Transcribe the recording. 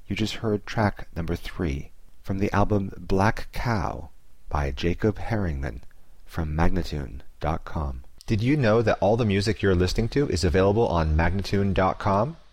You just heard track number 3 from the album Black Cow by Jacob Herringman from Magnatune.com. Did you know that all the music you're listening to is available on Magnatune.com?